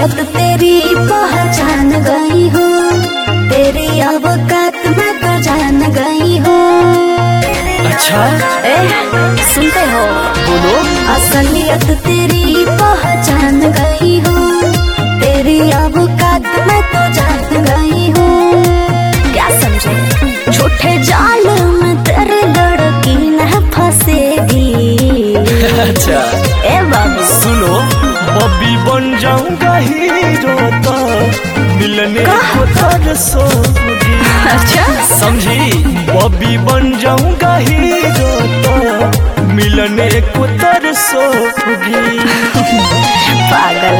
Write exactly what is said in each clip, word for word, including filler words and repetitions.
असलियत तेरी पहचान गई हूँ, तेरी अवकात मैं तो जान गई हूँ। अच्छा ए, सुनते हो? बोलो। असलियत तेरी पहचान गई हूँ, तेरी अवकात मैं तो जान गई हूँ। क्या समझे? झूठे जाल में तेरी लड़की न फंसेगी। अच्छा ए बाबू सुनो, बॉबी बन जाऊंगा हीरो तो मिलने को तरसोगी। अच्छा समझी? बॉबी बन जाऊंगा हीरो तो मिलने को तरसोगी। पागल।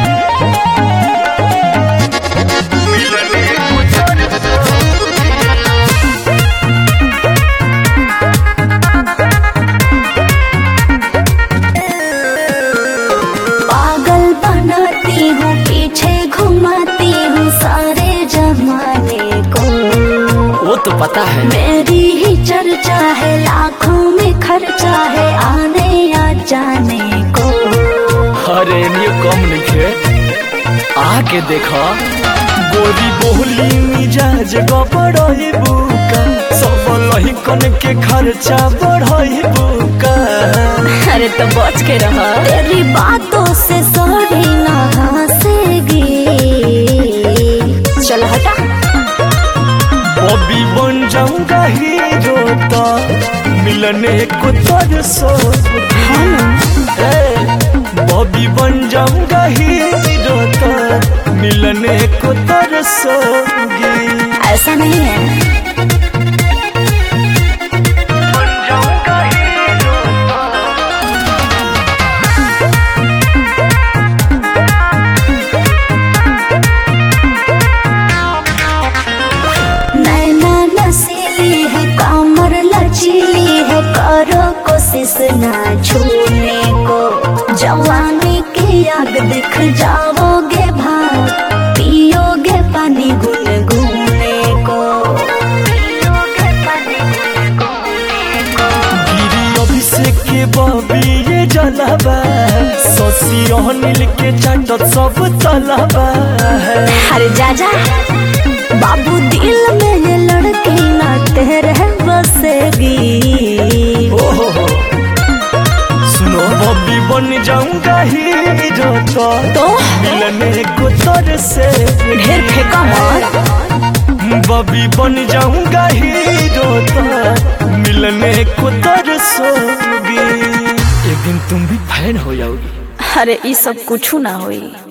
मिलने को तरसोगी। पागल बनाती हूँ, पीछे घुमाती हूँ सारे जमाने को। वो तो पता है। मेरी ही चर्चा है, लाखों में खर्चा है आने या जाने को। अरे ये कम नहीं है, आके देखा। गोरी बोली मिजाज गबड़ई बुका, सब लही कन के खर्चा बढ़ई बुका। अरे तो बच के रहा, तेरी बातों से सॉरी ना हंसेगी। चल हटा। बॉबी बन जाऊंगा हीरो तो मिलने को तरसोगी। बॉबी बन जाऊंगा हीरो तो मिलने को तरसोगी। ऐसा नहीं है। नैना नसीली है, कमर लचीली है, करो कोशिश ना छूने को। जवानी की आग दिख जाओगे भाग, पियोगे पानी गुनगुने को। पियोगे पानी गुनगुने को। गिरी अभिषेक के बॉबी ये जलावा, शशि अनिल के चाटत सब तलावा। अरे जा जा बाबू, दिल में ये लड़की ना तेरे बसेगी। ओहो सुनो, बॉबी बन जाऊंगा हीरो तो, तो मिलने को तरसेगी। ढेर फेंका मार। बॉबी बन जाऊंगा हीरो तो मिलने को तरसोगी। एक दिन तुम भी फैन हो जाओगी। अरे ये सब कुछ ना होई।